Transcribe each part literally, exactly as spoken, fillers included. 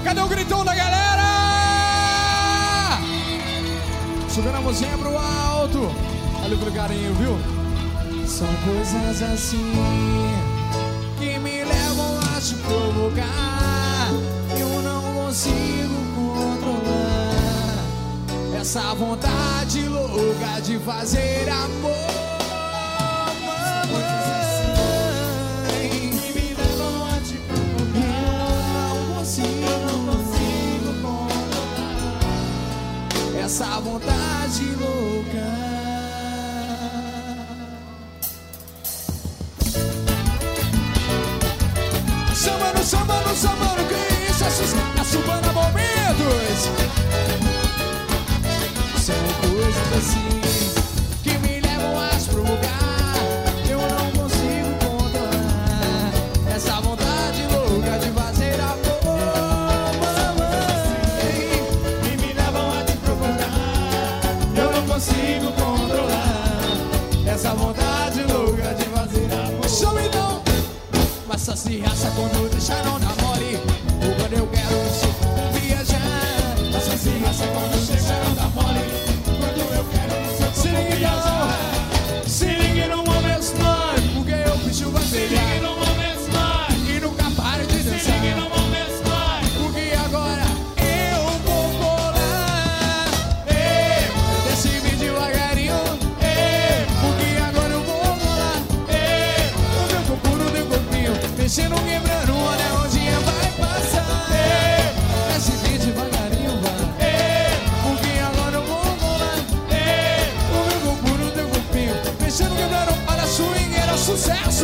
Cadê o gritão da galera? Subindo a mãozinha pro alto. Valeu pelo carinho, viu? São coisas assim que me levam a te provocar. Eu não consigo controlar essa vontade louca de fazer amor. Mamãe, que me levam a te provocar. Eu não consigo, eu não consigo controlar essa vontade louca. Sambando, sambando, sambando, que isso? A Subana Momentos. São coisas assim que me levam a te provocar. Eu não consigo controlar essa vontade louca de fazer amor. Mamãe, que me levam a te provocar. Eu não consigo controlar essa vontade louca de fazer amor. Chama então. Mas só se acha quando deixaram na mole. Ou quando eu quero viajar. Mas só se acha quando deixaram na mole. Quando eu quero viajar. Se ligue no momento mais, porque eu bicho vai pegar. Se ligue no momento mais, e nunca pare de dançar. Se ligue no momento mais, porque agora eu vou bolar. Ei, desce bem devagarinho. Ei, porque agora eu vou bolar. Ei, o meu corpo no teu corpinho, mexendo, quebrando, olha onde vai passar. Ei, desce bem devagarinho, vai. Ei, porque agora eu vou bolar. Ei, o meu corpo no teu corpinho, mexendo, quebrando, olha a swingueira, sucesso.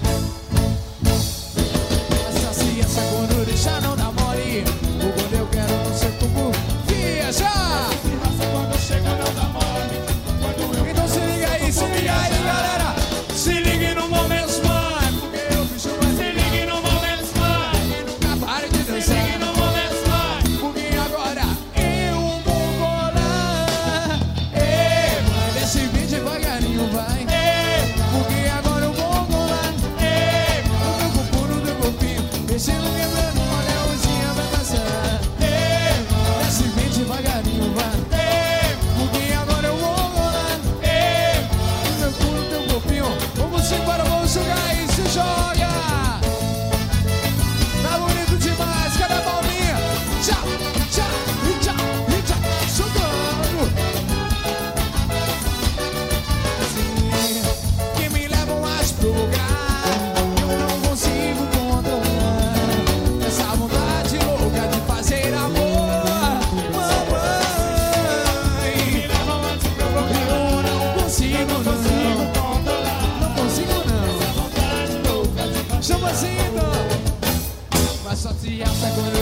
Essa ciência quando deixaram na mole. Ou quando eu quero no seu corpo viajar. Quando chega não dá mole. Então se liga aí, se liga aí, galera. Se ligue no momento mais, porque eu bicho vai. Se ligue no momento mais, e nunca pare de dançar. Se ligue no momento mais, porque agora eu vou bolar. Ei, vai, desce bem devagarinho, vai. Ei, porque agora eu vou bolar. Ei, o meu corpo no teu corpinho, mexendo, quebrando, olha onde vai passar. Ei, desce bem devagarinho, vai. Ei, porque agora eu vou bolar. Ei, o meu corpo no teu corpinho, vamos embora, vamos jogar e se joga. Tá bonito demais, cadê a palminha? Tchau, tchau, e tchau, e tchau, jogando. Assim, que me levam a te provocar. Eu não consigo controlar essa vontade louca de fazer amor. Mamãe, me levam a te provocar. Eu não consigo, não consigo controlar. Não consigo não. Essa vontade louca de fazer. Chama assim então. Mas só se acha quando